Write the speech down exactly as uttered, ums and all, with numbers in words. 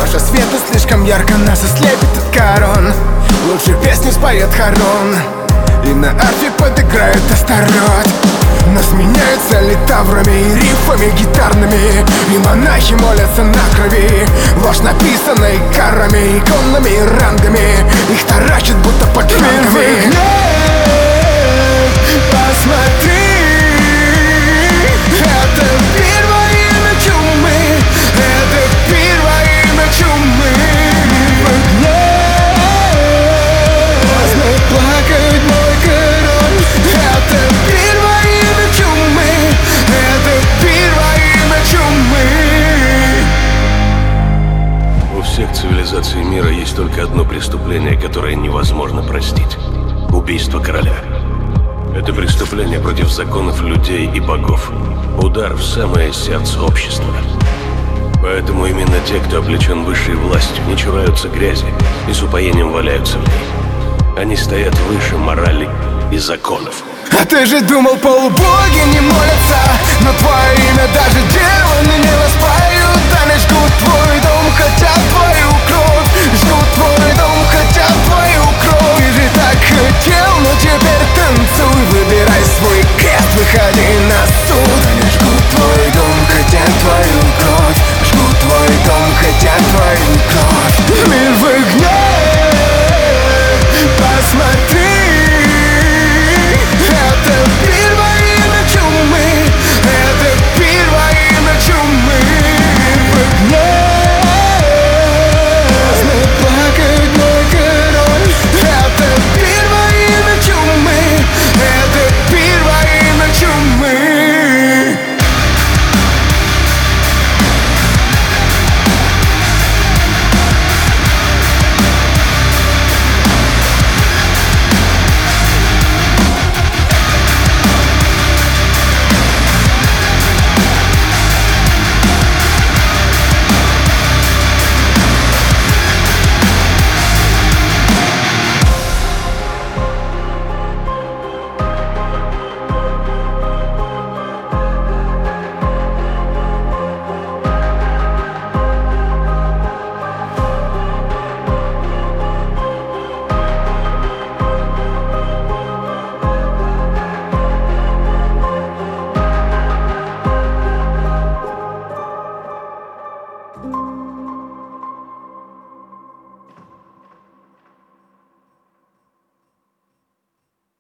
Больше света слишком ярко нас ослепит от корон. Лучше песню споет Харон, и на арфе подыграет Астарот. Нас меняются литаврами и рифами гитарными, и монахи молятся на крови. Ложь, написанной карами, иконами и рангами, их таращат будто под флангами. Посмотри, это пир во имя чумы, это пир во имя чумы. Возьми плакать мой король, это пир во имя чумы, это пир во имя чумы. У всех цивилизаций мира есть только одно преступление, которое невозможно простить — убийство короля. Это преступление против законов людей и богов. Удар в самое сердце общества. Поэтому именно те, кто облечен высшей властью, не чураются грязи и с упоением валяются в ней. Они стоят выше морали и законов. А ты же думал, полубоги не молятся, но твое имя даже демоны не воспоют, а не жгут твой дом.